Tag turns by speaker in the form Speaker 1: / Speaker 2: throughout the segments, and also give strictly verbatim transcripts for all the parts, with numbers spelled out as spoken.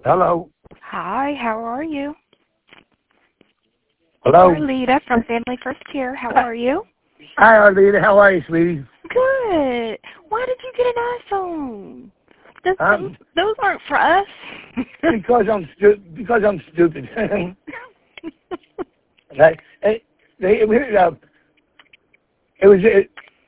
Speaker 1: Hello.
Speaker 2: Hi, how are you?
Speaker 1: Hello.
Speaker 2: Arlita from Family First Care. How are you?
Speaker 1: Hi, Arlita. How are you, sweetie?
Speaker 2: Good. Why did you get an iPhone? Those, those,
Speaker 1: Um,
Speaker 2: those aren't for us.
Speaker 1: because I'm stu- because I'm stupid. Right? It, they, it, was, uh, it was. It,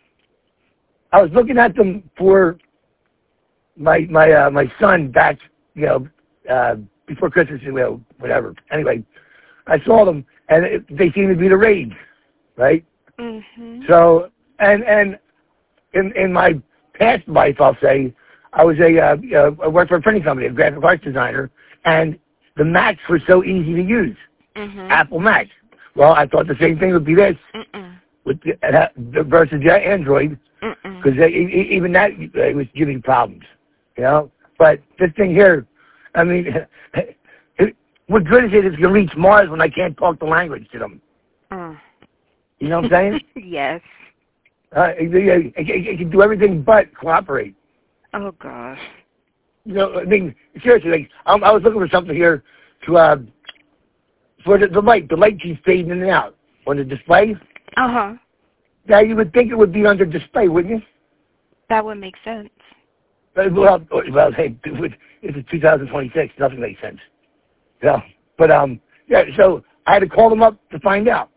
Speaker 1: I was looking at them for my my uh, my son back, you know, uh, before Christmas, you know, whatever. Anyway, I saw them, and it, they seem to be the rage, right?
Speaker 2: Mhm.
Speaker 1: So, and and in in my past life, I'll say, I was a uh, uh, I worked for a printing company, a graphic arts designer, and the Macs were so easy to use.
Speaker 2: Mhm.
Speaker 1: Apple Macs. Well, I thought the same thing would be this
Speaker 2: Mm-mm.
Speaker 1: with the, uh, the versus the Android,
Speaker 2: Mm-mm.
Speaker 1: because even that uh, was giving problems, you know. But this thing here, I mean, it, what good is it if you reach Mars when I can't talk the language to them?
Speaker 2: Mm.
Speaker 1: You know what I'm saying?
Speaker 2: Yes.
Speaker 1: Uh, it, it, it, it can do everything but cooperate.
Speaker 2: Oh gosh.
Speaker 1: You know, I mean, seriously, like, I, I was looking for something here to, uh, for the, the light. The light keeps fading in and out on the display.
Speaker 2: Uh huh.
Speaker 1: Now, you would think it would be under display, wouldn't you?
Speaker 2: That would make sense.
Speaker 1: Uh, Well, well, hey, it's two thousand twenty-six. Nothing makes sense. Yeah, but um, yeah. So I had to call them up to find out.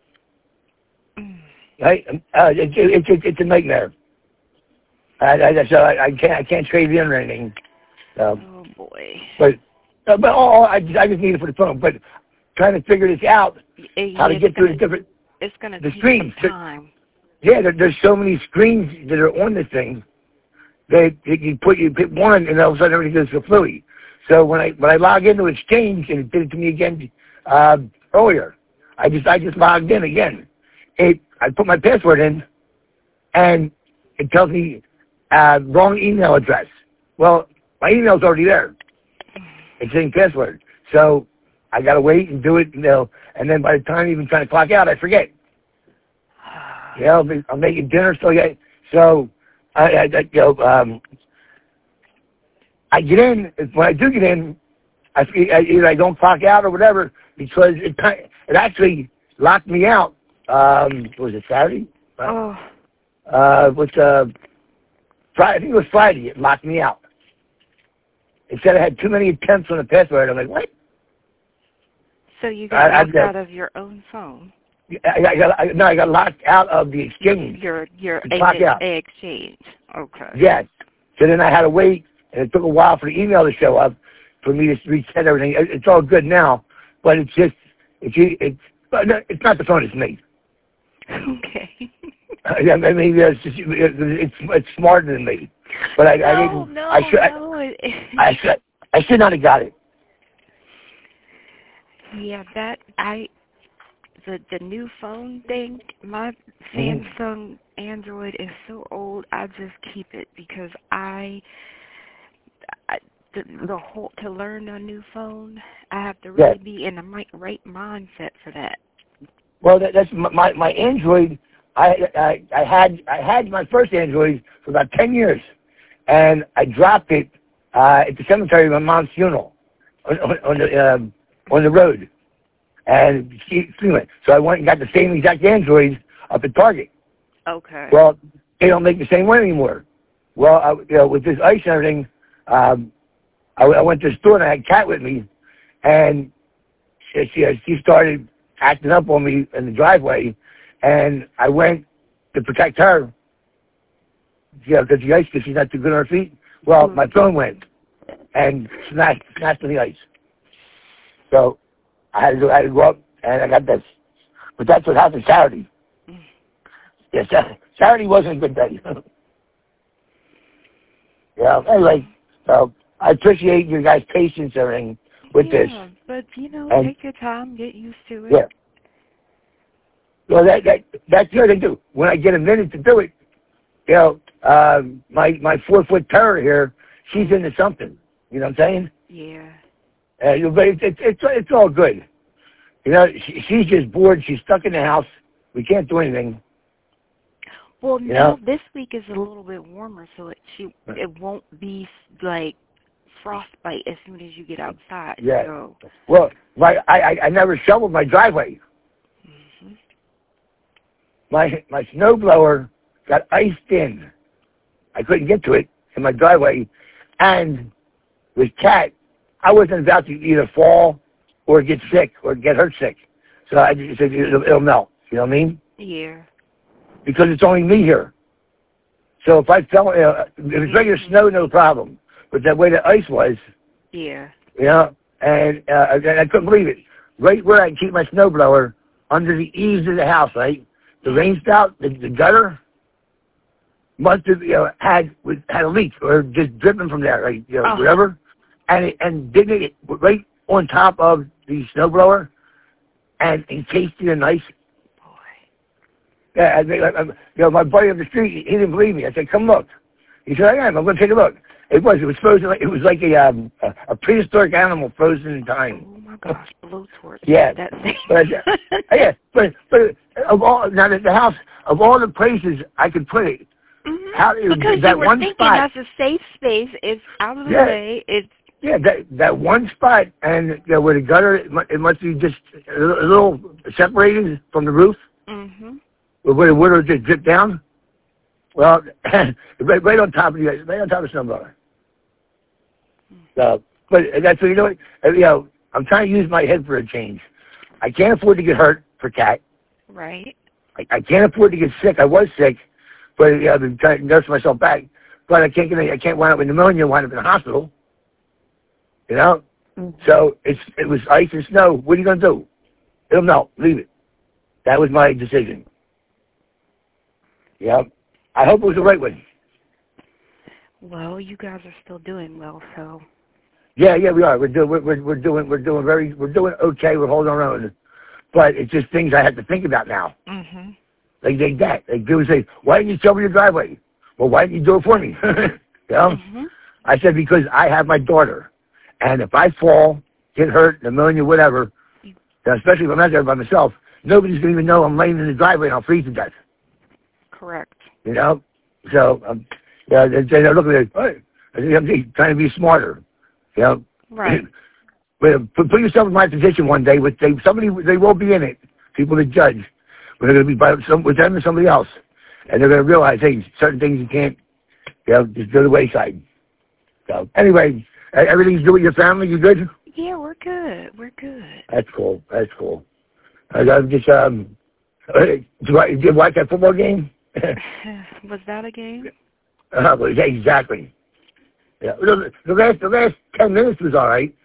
Speaker 2: Mm.
Speaker 1: Right? Uh, it, it, it, it's a nightmare. I, I, so I, I can't I can't trade in or anything. So,
Speaker 2: Oh boy.
Speaker 1: but uh, but all, I just, I just need it for the phone. But trying to figure this out,
Speaker 2: Y-
Speaker 1: how
Speaker 2: Yeah,
Speaker 1: to
Speaker 2: it's
Speaker 1: get through
Speaker 2: gonna
Speaker 1: the different
Speaker 2: it's gonna
Speaker 1: the
Speaker 2: take some
Speaker 1: screens.
Speaker 2: time.
Speaker 1: Yeah, there, there's so many screens that are on this thing. They, you put you pick one, and all of a sudden everything goes to fluey. So when I when I log into Exchange, and it did it to me again uh, earlier, I just I just logged in again. It I put my password in, and it tells me uh, wrong email address. Well, my email's already there. It's saying password. So I gotta wait and do it, you know. And then by the time I'm even trying to clock out, I forget. You know, I'm making dinner, so yeah. So I, I, I you know, um, I get in. When I do get in, I I- either I don't clock out or whatever because it ki- it actually locked me out. Um, was it Saturday?
Speaker 2: Oh.
Speaker 1: Uh, what's uh, Friday? I think it was Friday. It locked me out. It said I had too many attempts on the password. I'm like, what?
Speaker 2: So you
Speaker 1: I,
Speaker 2: got
Speaker 1: I,
Speaker 2: locked out of your own phone?
Speaker 1: I, I got I, no, I got locked out of the exchange.
Speaker 2: Your your
Speaker 1: To
Speaker 2: a,
Speaker 1: clock out.
Speaker 2: a exchange. Okay.
Speaker 1: Yes. So then I had to wait, and it took a while for the email to show up for me to reset everything. It- It's all good now, but it's just it's it's but no, it's not the phone. It's me.
Speaker 2: Okay.
Speaker 1: I mean, it's just, it's it's smarter than me, but I, I
Speaker 2: No,
Speaker 1: didn't.
Speaker 2: no,
Speaker 1: I should
Speaker 2: no.
Speaker 1: I, I should I should not have got it.
Speaker 2: Yeah, that I the the new phone thing. My
Speaker 1: Mm-hmm.
Speaker 2: Samsung Android is so old. I just keep it because I, I the, the whole to learn a new phone. I have to
Speaker 1: Yes.
Speaker 2: really be in the right, right mindset for that.
Speaker 1: Well, that, that's my, my my Android. I, I I had I had my first Android for about ten years, and I dropped it uh, at the cemetery of my mom's funeral on, on, on the um, on the road, and she, she went. So I went and got the same exact Android up at Target.
Speaker 2: Okay.
Speaker 1: Well, they don't make the same one anymore. Well, I, you know, with this ice and everything, um, I, I went to the store and I had Kat with me, and she she, she started acting up on me in the driveway, and I went to protect her, yeah, because the ice, because she's not too good on her feet. Well, my phone went and smashed, smashed on the ice. So I had to go, I had to go up, and I got this. But that's what happened Saturday. Yeah, Saturday, Saturday wasn't a good day. Yeah. Anyway, so I appreciate your guys' patience and everything with
Speaker 2: yeah,
Speaker 1: this.
Speaker 2: but you know,
Speaker 1: And
Speaker 2: take your time, get used to it.
Speaker 1: yeah. Well, that, that, that's the other thing, too. When I get a minute to do it, you know, uh, my, my four-foot terror here, she's into something. You know what I'm saying?
Speaker 2: Yeah.
Speaker 1: Uh, but it's, it's, it's, it's all good. You know, she, she's just bored. She's stuck in the house. We can't do anything.
Speaker 2: Well,
Speaker 1: You
Speaker 2: now
Speaker 1: know?
Speaker 2: this week is a little bit warmer, so it she it won't be like frostbite as soon as you get outside.
Speaker 1: Yeah.
Speaker 2: So.
Speaker 1: Well, my, I, I, I never shoveled my driveway.
Speaker 2: Mm-hmm.
Speaker 1: My, my snowblower got iced in. I couldn't get to it in my driveway. And with Cat, I wasn't about to either fall or get sick or get hurt sick. So I just said it'll, it'll melt. You know what I mean?
Speaker 2: Yeah.
Speaker 1: Because it's only me here. So if I fell, uh, if it's regular
Speaker 2: Mm-hmm.
Speaker 1: snow, no problem. But that way the ice was,
Speaker 2: Yeah.
Speaker 1: you know, and, uh, and I couldn't believe it. Right where I keep my snowblower, under the eaves of the house, right? The rain spout, the, the gutter, must have, you know, had had a leak or just dripping from there, right? You know,
Speaker 2: uh-huh.
Speaker 1: whatever. And it, and didn't it right on top of the snowblower, and encased it in ice.
Speaker 2: Boy.
Speaker 1: Yeah, I, I, I, you know, my buddy on the street, he didn't believe me. I said, "Come look." He said, "I am. I'm going to take a look." It was. It was frozen. Like, it was like a, um, a a prehistoric animal frozen in time.
Speaker 2: Oh my gosh, blowtorch.
Speaker 1: Yeah.
Speaker 2: That thing.
Speaker 1: But uh, yeah, but but of all now the, the house of all the places I could put it,
Speaker 2: Mm-hmm.
Speaker 1: how
Speaker 2: because
Speaker 1: that
Speaker 2: you were
Speaker 1: one
Speaker 2: thinking
Speaker 1: spot,
Speaker 2: that's a safe space. It's out of the
Speaker 1: Yeah.
Speaker 2: way. It's
Speaker 1: yeah, that that one spot, and you know, where the gutter, it must, it must be just a little, a little separated from the roof,
Speaker 2: mm-hmm.
Speaker 1: where the water just dripped down. Well, right, right on top of you, right on top of snowblower. So, but that's what you know. What, you know, I'm trying to use my head for a change. I can't afford to get hurt for Cat.
Speaker 2: Right.
Speaker 1: I, I can't afford to get sick. I was sick, but you know, I've been trying to nurse myself back. But I can't get. I can't wind up with pneumonia. Wind up in the hospital. You know. Mm-hmm. So it's it was ice and snow. What are you gonna do? It'll melt. Leave it. That was my decision. Yeah. I hope it was the right one.
Speaker 2: Well, you guys are still doing well, so.
Speaker 1: Yeah, yeah, we are. We're doing. We're, we're, we're doing. We're doing very. We're doing okay. We're holding our own. But it's just things I have to think about now.
Speaker 2: Mhm.
Speaker 1: Like like that. Like people say, "Why didn't you shovel your driveway?" Well, why didn't you do it for me? You know.
Speaker 2: Mhm.
Speaker 1: I said because I have my daughter, and if I fall, get hurt, pneumonia, whatever, especially if I'm out there by myself, nobody's gonna even know I'm laying in the driveway and I'll freeze to death.
Speaker 2: Correct.
Speaker 1: You know. So, um, yeah, they, they're looking at it. Hey, I'm trying to be smarter. You know.
Speaker 2: Right.
Speaker 1: But put, put yourself in my position one day with they, somebody. They will be in it. People that judge. But they're going to be by some, with them and somebody else, and they're going to realize, hey, certain things you can't, you know, just go to the wayside. So anyway, everything's good with your family. You good?
Speaker 2: Yeah, we're good. We're good.
Speaker 1: That's cool. That's cool. I, I'm just um. Did you watch that football game?
Speaker 2: Was that a game?
Speaker 1: Uh, well, yeah, exactly. Yeah. The, the last the last ten minutes was all right.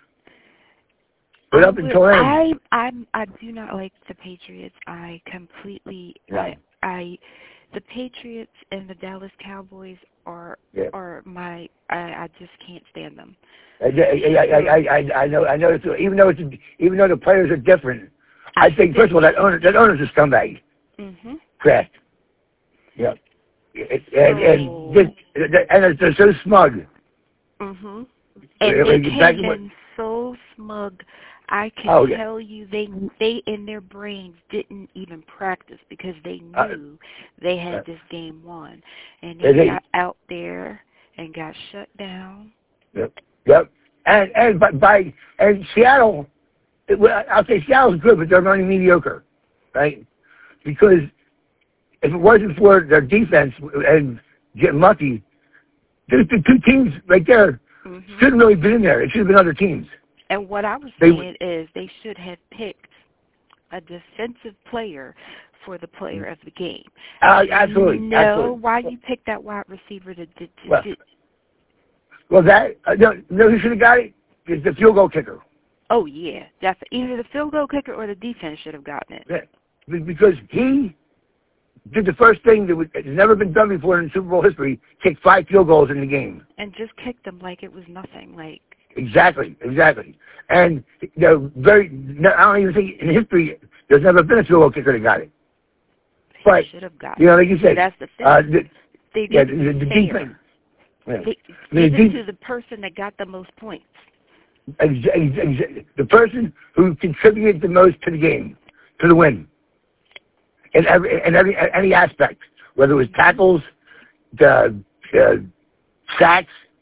Speaker 1: But
Speaker 2: I
Speaker 1: up until then,
Speaker 2: I I'm I do not like the Patriots. I completely
Speaker 1: Right.
Speaker 2: I, I the Patriots and the Dallas Cowboys are
Speaker 1: yeah.
Speaker 2: are my I, I just can't stand them.
Speaker 1: I, I, I, I, I know I know it's, even though it's even though the players are different, I, I think first of all that owner that owner's a scumbag.
Speaker 2: Mhm.
Speaker 1: Correct. Yeah. It,
Speaker 2: So,
Speaker 1: and and, this, and they're so smug.
Speaker 2: Mhm. And they came in so smug. I can
Speaker 1: oh, yeah.
Speaker 2: tell you, they they in their brains didn't even practice because they knew
Speaker 1: uh,
Speaker 2: they had
Speaker 1: uh,
Speaker 2: this game won, and they, they got out there and got shut down.
Speaker 1: Yep. Yep. And and by, by and Seattle, it, well, I'll say Seattle's good, but they're running mediocre, right? Because if it wasn't for their defense and getting lucky, the, the two teams right there mm-hmm. shouldn't really been in there. It should have been other teams.
Speaker 2: And what I was saying they, is they should have picked a defensive player for the player of the game.
Speaker 1: Uh, absolutely.
Speaker 2: No,
Speaker 1: absolutely.
Speaker 2: why you pick that wide receiver to, to, to
Speaker 1: well, well, that uh, no, no, who should have got it is the field goal kicker.
Speaker 2: Oh yeah, definitely. Either the field goal kicker or the defense should have gotten it.
Speaker 1: Yeah. Because he did the first thing that was, has never been done before in Super Bowl history: kick five field goals in the game,
Speaker 2: and just kicked them like it was nothing. Like.
Speaker 1: Exactly, exactly. And you know, very, I don't even think in history there's never been a field goal kicker that got it. But,
Speaker 2: should have got
Speaker 1: you know, like you said,
Speaker 2: that's the thing.
Speaker 1: Uh, the,
Speaker 2: they
Speaker 1: yeah,
Speaker 2: did
Speaker 1: the, the defense. Yeah.
Speaker 2: They,
Speaker 1: I mean,
Speaker 2: give
Speaker 1: the
Speaker 2: it
Speaker 1: de-
Speaker 2: to the person that got the most points.
Speaker 1: Ex- ex- ex- the person who contributed the most to the game, to the win, in every, in every any aspect, whether it was tackles, the uh, sacks,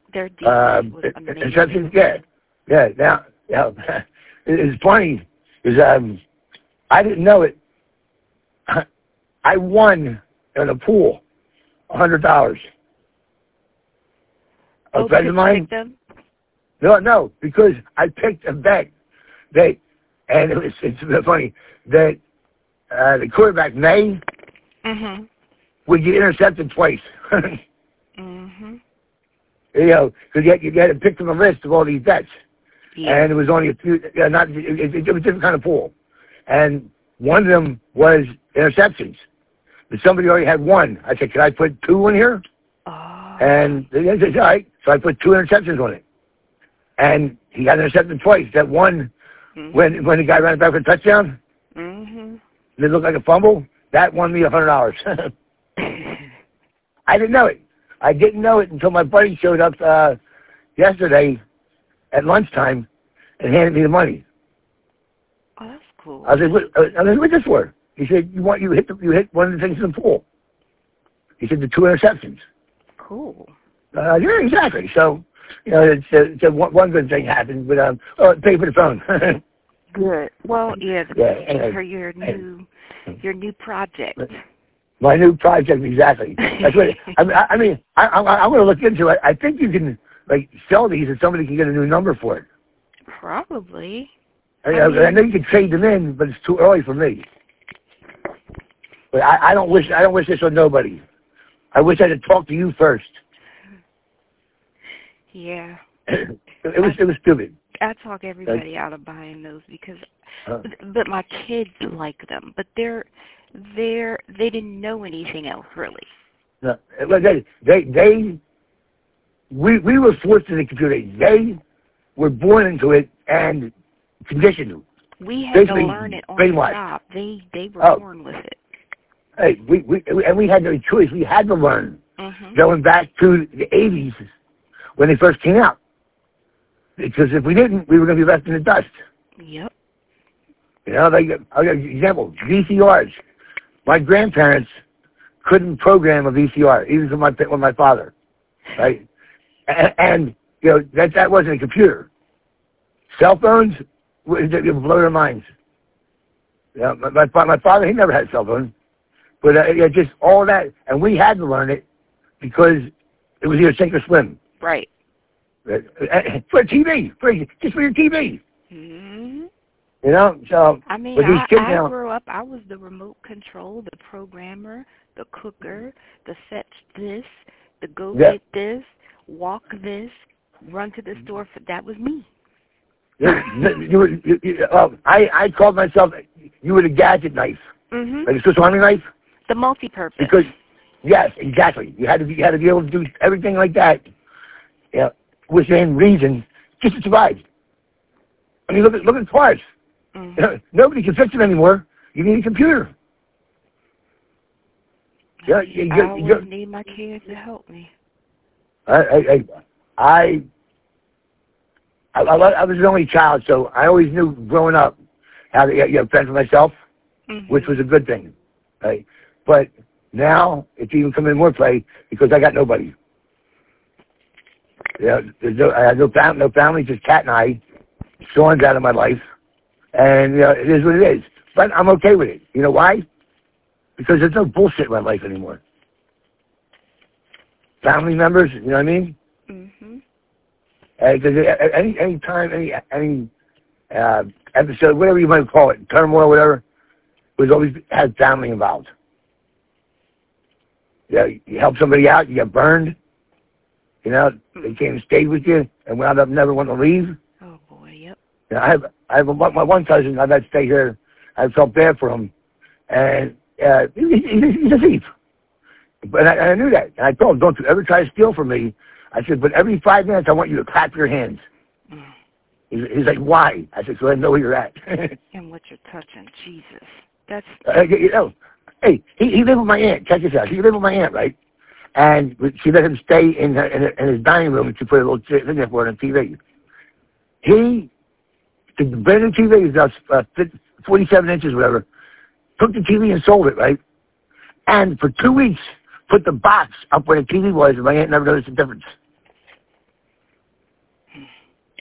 Speaker 2: Their defense
Speaker 1: uh,
Speaker 2: was amazing.
Speaker 1: interceptions. Yeah, yeah. Now, yeah, it's funny is um, I didn't know it. I won in a pool, a hundred dollars. A
Speaker 2: oh,
Speaker 1: friend of mine.
Speaker 2: Them?
Speaker 1: No, no, because I picked a bet that, and it was it's funny that uh, the quarterback May
Speaker 2: mm-hmm.
Speaker 1: would get intercepted twice.
Speaker 2: mm-hmm.
Speaker 1: You know, because you, you had to pick from a list of all these bets,
Speaker 2: yeah.
Speaker 1: and it was only a few. Yeah, not it, it, it was a different kind of pool, and one of them was interceptions. But somebody already had one. I said, "Can I put two in here?"
Speaker 2: Oh.
Speaker 1: And they said, "All right." So I put two interceptions on it, and he got intercepted twice. That one, mm-hmm. when when the guy ran back for a touchdown,
Speaker 2: mm-hmm.
Speaker 1: it looked like a fumble. That won me a hundred dollars. I didn't know it. I didn't know it until my buddy showed up uh, yesterday at lunchtime and handed me the money.
Speaker 2: Oh, that's cool.
Speaker 1: I said, "What? I said, what's this for?" He said, "You want you hit the, you hit one of the things in the pool." He said, "The two interceptions."
Speaker 2: Cool.
Speaker 1: Uh, yeah, exactly. So, you know, it's, uh, it's a, one, one good thing happened, but um, oh, pay for the phone.
Speaker 2: Good. Well, yeah,
Speaker 1: yeah, anyway.
Speaker 2: for your new your new project.
Speaker 1: My new project, exactly. That's what I mean. I, I mean, I, I, I'm going to look into it. I think you can like sell these, and somebody can get a new number for it.
Speaker 2: Probably.
Speaker 1: I,
Speaker 2: I, mean,
Speaker 1: I know you can trade them in, but it's too early for me. But I, I don't wish I don't wish this on nobody. I wish I had talked to you first.
Speaker 2: Yeah.
Speaker 1: it was I, it was stupid.
Speaker 2: I talk everybody out of buying those because, uh, but, but my kids like them. But they're they're they didn't know anything else really.
Speaker 1: No, they they they we we were forced to the computer. They were born into it and conditioned.
Speaker 2: We had
Speaker 1: Basically,
Speaker 2: to learn it on the job. They they were
Speaker 1: oh.
Speaker 2: born with it.
Speaker 1: Hey, we, we and we had no choice. We had to learn.
Speaker 2: Mm-hmm.
Speaker 1: Going back to the eighties when they first came out. Because if we didn't, we were going to be left in the dust.
Speaker 2: Yep.
Speaker 1: You know, like, I'll give you an example. V C Rs. My grandparents couldn't program a V C R, even for my with my father, right? And, and you know that that wasn't a computer. Cell phones would blow their minds. Yeah, my, my my father, he never had a cell phone. But uh, yeah, just all that, and we had to learn it because it was either sink or swim.
Speaker 2: Right.
Speaker 1: Uh, for a T V, for just for your T V.
Speaker 2: Mm-hmm.
Speaker 1: You know, so.
Speaker 2: I mean,
Speaker 1: these
Speaker 2: I,
Speaker 1: kids
Speaker 2: I
Speaker 1: now,
Speaker 2: grew up. I was the remote control, the programmer, the cooker, the fetch this, the go
Speaker 1: yeah.
Speaker 2: get this, walk this, run to the store. For, that was me.
Speaker 1: you, you, were, you, you, uh, I I called myself. You were the gadget knife,
Speaker 2: mm-hmm.
Speaker 1: like a Swiss Army knife.
Speaker 2: The multi-purpose.
Speaker 1: Because, yes, exactly. You had to be, you had to be able to do everything like that, yeah, within reason, just to survive. I mean, look at look at cars. Mm-hmm. Nobody can fix them anymore. You need a computer.
Speaker 2: Yeah, you, you, I always you, need my kids to help me.
Speaker 1: I I I, I, I, I was the only child, so I always knew growing up how to get, you know, fend for myself, mm-hmm. which was a good thing, right? But now it's even come in more play because I got nobody. Yeah, there's no, I have no family, no family, just Cat and I. Sean's out of my life, and you know, it is what it is. But I'm okay with it. You know why? Because there's no bullshit in my life anymore. Family members, you know what I mean?
Speaker 2: Mm-hmm.
Speaker 1: Because uh, any any time, any any uh, episode, whatever you might call it, turmoil, whatever, was always had family involved. Yeah, you help somebody out, you get burned. You know, they came and stayed with you and wound up never wanting to leave.
Speaker 2: Oh boy, yep.
Speaker 1: You know, I have I have a, my one cousin. I've had to stay here. I felt bad for him, and uh, he, he, he's a thief. But I, I knew that, and I told him, "Don't you ever try to steal from me." I said, "But every five minutes, I want you to clap your hands." Mm. He's, he's like, "Why?" I said, "So I know where you're at."
Speaker 2: And what you're touching, Jesus. That's
Speaker 1: uh, you know. Hey, he, he lived with my aunt. Check this out. He lived with my aunt, right? And she let him stay in, her, in, her, in his dining room, and she put a little thing there for him on T V. He, the brand new T V is about uh, forty-seven inches, whatever, took the T V and sold it, right? And for two weeks, put the box up where the T V was, and my aunt never noticed the difference.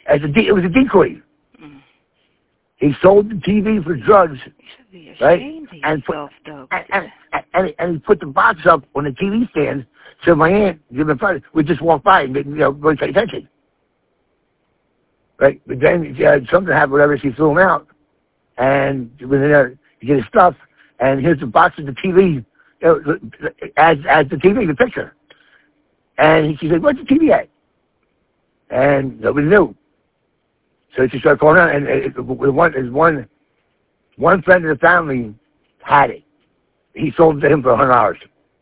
Speaker 1: As a de- it was a decoy. Mm. He sold the T V for drugs.
Speaker 2: You should be ashamed
Speaker 1: right?
Speaker 2: of
Speaker 1: and
Speaker 2: yourself,
Speaker 1: put,
Speaker 2: though.
Speaker 1: And, and, and, and he put the box up on the T V stand so my aunt, my father, would just walk by and, you know, really pay attention. Right? But then uh, something happened, whatever, she threw him out. And when there, you get his stuff, and here's the box of the T V, you know, as, as the T V, the picture. And she said, where's the T V at? And nobody knew. So she started calling out, and it, it, one, it one, one friend of the family had it. He sold it to him for a hundred dollars.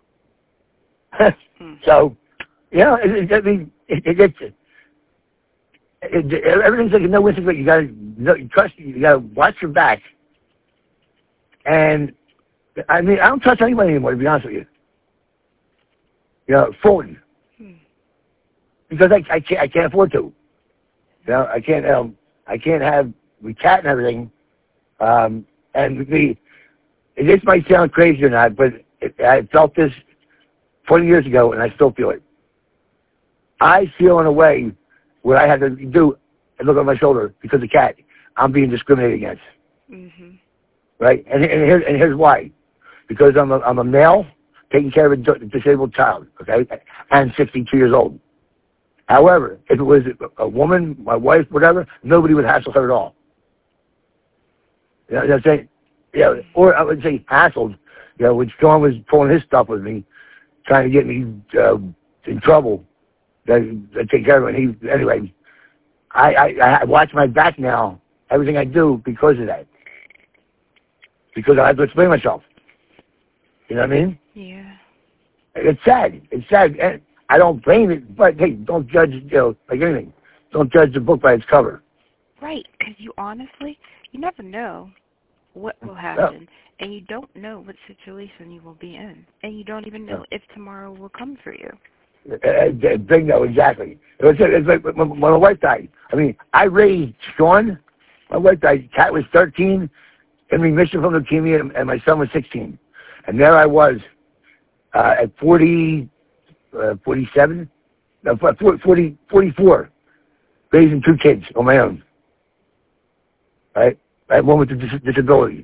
Speaker 1: So, you know, it, it, I mean, it, it, it, it, it, everything's like a no-win situation. You got to know, trust. You got to watch your back. And I mean, I don't trust anybody anymore, to be honest with you. You know, fully, hmm. because I, I can't I can't afford to. You know, I can't um, I can't have the cat and everything. Um, and the this might sound crazy or not, but it, I felt this twenty years ago, and I still feel it. I feel in a way where I had to do and look on my shoulder because of cat. I'm being discriminated against. Mm-hmm. Right? And, and, here, and here's why. Because I'm a, I'm a male taking care of a disabled child, okay, and sixty-two years old. However, if it was a woman, my wife, whatever, nobody would hassle her at all. You know what I'm saying? You know, or I would say hassled. You know, when Sean was pulling his stuff with me, trying to get me uh, in trouble, I take care of it. He, anyway, I, I, I watch my back now, everything I do because of that. Because I have to explain myself. You know what I mean?
Speaker 2: Yeah.
Speaker 1: It's sad. It's sad. And I don't blame it, but hey, don't judge, you know, like anything. Don't judge the book by its cover.
Speaker 2: Right, because you honestly, you never know what will happen, no. And you don't know what situation you will be in, and you don't even know no. if tomorrow will come for you.
Speaker 1: Uh, bingo, exactly. It was, it was like when my wife died. I mean, I raised Sean. My wife died. Kat was thirteen, in remission from leukemia, and my son was sixteen. And there I was uh, at forty, uh, forty-seven, no, forty, forty-four, raising two kids on my own. Right? I had one with a dis- disability.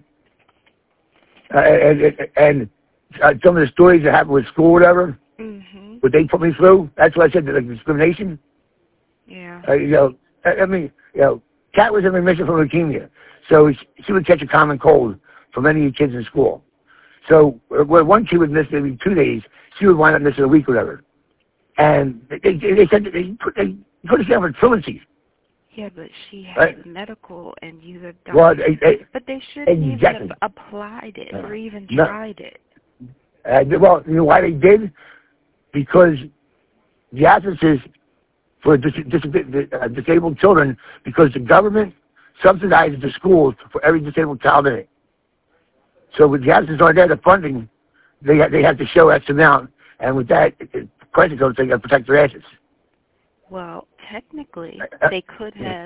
Speaker 1: Uh, and and uh, some of the stories that happened with school, whatever, mm-hmm. what they put me through, that's what I said, like discrimination.
Speaker 2: Yeah.
Speaker 1: Uh, you know, I, I mean, you know, Kat was in remission from leukemia, so she, she would catch a common cold from any of the kids in school. So where one kid would miss maybe two days, she would wind up missing a week or whatever. And they, they, they said that they put, they put us down for truancy.
Speaker 2: Yeah, but she has right. medical and you have done
Speaker 1: well, they, they,
Speaker 2: But they shouldn't
Speaker 1: exactly.
Speaker 2: even have applied it or even
Speaker 1: no.
Speaker 2: tried it.
Speaker 1: Uh, well, you know why they did? Because the absences for dis- dis- uh, disabled children, because the government subsidizes the schools for every disabled child in it. So with the absences aren't there, the funding, they ha- they have to show X amount, and with that, the question comes, they got to protect their assets.
Speaker 2: Well, technically, they could have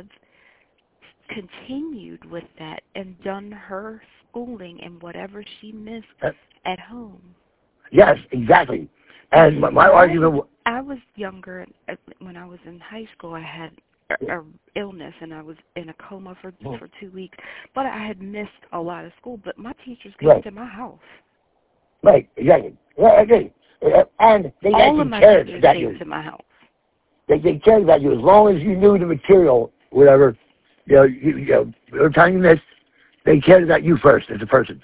Speaker 2: continued with that and done her schooling and whatever she missed uh, at home.
Speaker 1: Yes, exactly. And my, my argument...
Speaker 2: Was, I was younger. When I was in high school, I had a, a illness, and I was in a coma for oh. for two weeks. But I had missed a lot of school, but my teachers came right. to my house.
Speaker 1: Right, exactly. Yeah, I agree. And they
Speaker 2: All
Speaker 1: actually
Speaker 2: of my
Speaker 1: cared
Speaker 2: teachers
Speaker 1: about
Speaker 2: came
Speaker 1: you.
Speaker 2: to my house.
Speaker 1: They, they cared about you as long as you knew the material, whatever. You know, you, you know, every time you missed, they cared about you first as a person,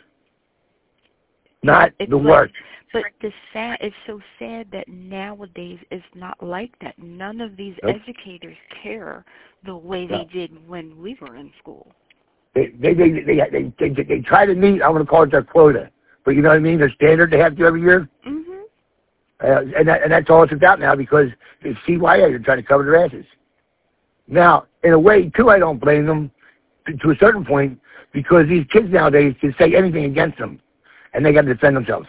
Speaker 1: not
Speaker 2: it's
Speaker 1: the
Speaker 2: like,
Speaker 1: work.
Speaker 2: But the sad, it's so sad that nowadays it's not like that. None of these
Speaker 1: nope.
Speaker 2: educators care the way no. they did when we were in school.
Speaker 1: They they they they they, they, they, they try to meet. I'm going to call it their quota, but you know what I mean. Their standard they have to do every year.
Speaker 2: Mm-hmm.
Speaker 1: Uh, and, that, and that's all it's about now because it's C Y A. They're trying to cover their asses. Now, in a way, too, I don't blame them to, to a certain point because these kids nowadays can say anything against them, and they got to defend themselves.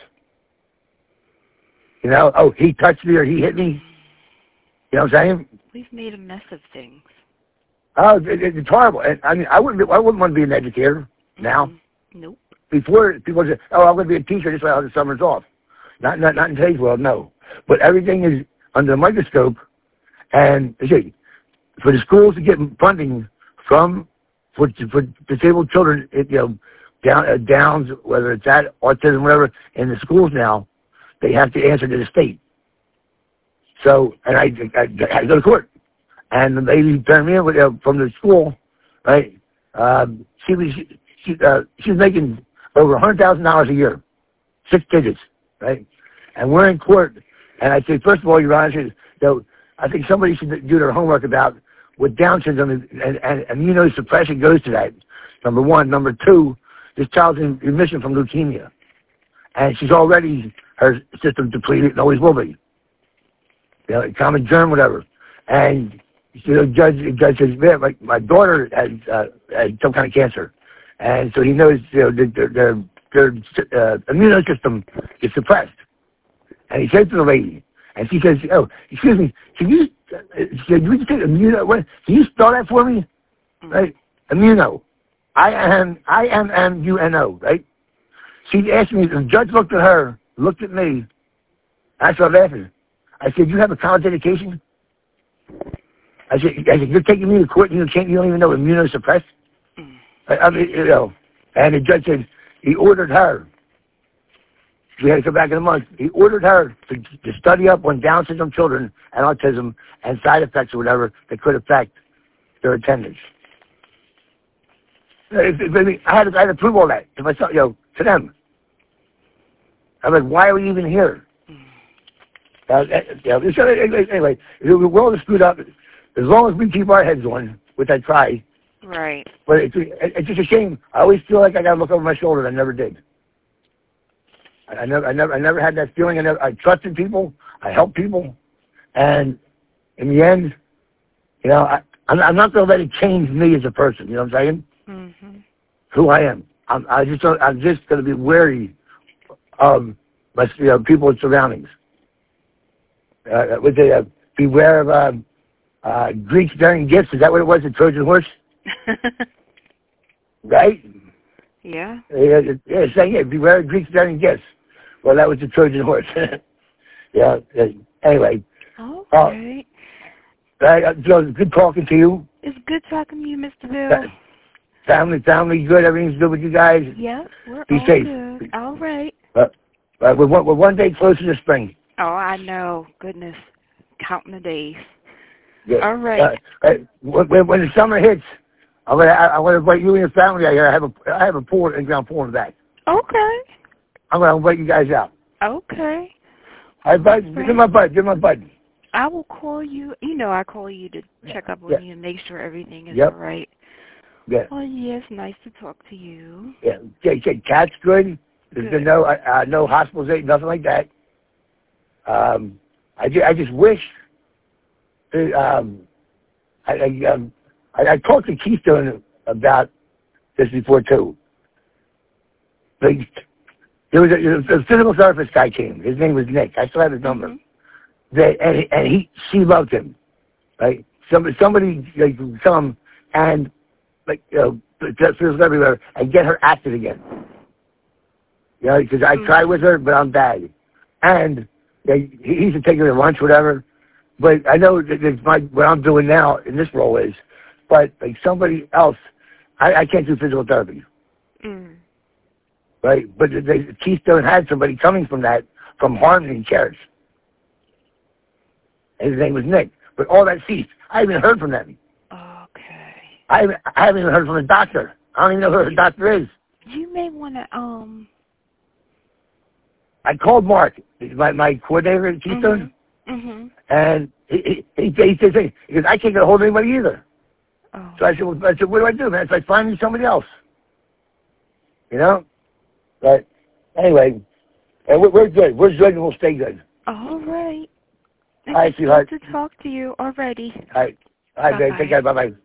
Speaker 1: You know, oh, he touched me or he hit me. You know what I'm saying?
Speaker 2: We've made a mess of things.
Speaker 1: Oh, it, it's horrible. And, I mean, I wouldn't, I wouldn't want to be an educator now.
Speaker 2: Mm-hmm. Nope.
Speaker 1: Before, people say, oh, I'm going to be a teacher. This way I'll have the summers off. Not, not, not in today's world, no. But everything is under the microscope, and see, for the schools to get funding from for for disabled children, you know, down uh, Downs, whether it's that autism, whatever, in the schools now, they have to answer to the state. So, and I, I, I had to go to court, and the lady turned me in with, uh, from the school, right? Um, she was she uh, she was making over a hundred thousand dollars a year, six digits, right? And we're in court, and I say, first of all, Your Honor, you know, I think somebody should do their homework about what Down syndrome and, and, and immunosuppression goes to that. Number one. Number two, this child's in remission from leukemia. And she's already, her system depleted and always will be. You know, common germ, whatever. And you know, judge, judge says, man, my, my daughter had, uh, had some kind of cancer. And so he knows, you know, their, their, their uh, immune system is suppressed. And he said to the lady, and she says, oh, excuse me, can you, uh, she said, you just take immuno, what, can you spell that for me? Mm-hmm. Right? Immuno. I M, I M M U N O, right? She asked me, the judge looked at her, looked at me, I started laughing. I said, you have a college education? I said, I said, you're taking me to court and you can't, you don't even know immunosuppressed? Mm. I, I mean, you know, and the judge said, he ordered her. We had to come back in a month. He ordered her to, to study up on Down syndrome children and autism and side effects or whatever that could affect their attendance. I, mean, I, had to, I had to prove all that to myself, you know, to them. I'm like, why are we even here? Uh, you know, so anyway, the world is screwed up. As long as we keep our heads on, which I try.
Speaker 2: Right.
Speaker 1: But it's, it's just a shame. I always feel like I got to look over my shoulder, and I never did. I never, I never, I never had that feeling. I never, I trusted people. I helped people, and in the end, you know, I, I'm, I'm not going to let it change me as a person. You know what I'm saying? Mm-hmm. Who I am. I'm, I just, don't, I'm just going to be wary of my, you know, people's surroundings. Uh, would they uh, beware of uh, uh, Greeks bearing gifts? Is that what it was? The Trojan horse, right?
Speaker 2: Yeah.
Speaker 1: Yeah, yeah, saying it. Beware of Greeks bearing gifts. Well, that was the Trojan horse. yeah. Anyway.
Speaker 2: Okay.
Speaker 1: Uh, uh, so it's good talking to you.
Speaker 2: It's good talking to you, Mister Bill.
Speaker 1: Family, family, good. Everything's good with you guys.
Speaker 2: Yeah, we're
Speaker 1: Be
Speaker 2: all
Speaker 1: safe.
Speaker 2: good. All right.
Speaker 1: Uh, uh, we're, one, we're one day closer to spring.
Speaker 2: Oh, I know. Goodness. Counting the days.
Speaker 1: Yeah.
Speaker 2: All right.
Speaker 1: Uh, uh, when, when the summer hits, I want to I want to invite you and your family out here. I have a I have a pool and ground pool in the back.
Speaker 2: Okay.
Speaker 1: I'm going to invite you guys out.
Speaker 2: Okay.
Speaker 1: All right, bud. Give my bud. Give my bud.
Speaker 2: I will call you. You know, I call you to check up on
Speaker 1: yeah.
Speaker 2: you and make sure everything is
Speaker 1: yep.
Speaker 2: all right.
Speaker 1: Yeah.
Speaker 2: Oh, yes. Nice to talk to you.
Speaker 1: Yeah. Okay, okay. Cat's good. There's
Speaker 2: good.
Speaker 1: been no uh, no hospitalization, nothing like that. Um, I just, I just wish. That, um, I I, um, I I talked to Keystone about this before too. Like, there was a, a physical therapist guy came. His name was Nick. I still have his number. Mm-hmm. They, and and he she loved him. Right? Somebody somebody like come and like you know physical everywhere and get her active again. You know, because I mm-hmm. tried with her, but I'm bad. And yeah, he used to take her to lunch, whatever. But I know that it's my, what I'm doing now in this role is, but like somebody else, I, I can't do physical therapy. Mm. Right? But they, Keystone had somebody coming from that, from Harmony Cares. And his name was Nick. But all that ceased. I haven't heard from them.
Speaker 2: Okay.
Speaker 1: I haven't, I haven't even heard from the doctor. I don't even know who the doctor is.
Speaker 2: You may want to, um...
Speaker 1: I called Mark, my, my coordinator at Keystone, mm-hmm. Mm-hmm. and he, he, he, he said, he goes, I can't get a hold of anybody either. Oh. So I said, well, I said, what do I do, man? So I find me somebody else. You know? But anyway, and we're, we're good. We're good and we'll stay good.
Speaker 2: All right.
Speaker 1: All right, sweetheart.
Speaker 2: Nice to talk to you already.
Speaker 1: All right. All right, babe. Take care. Bye-bye.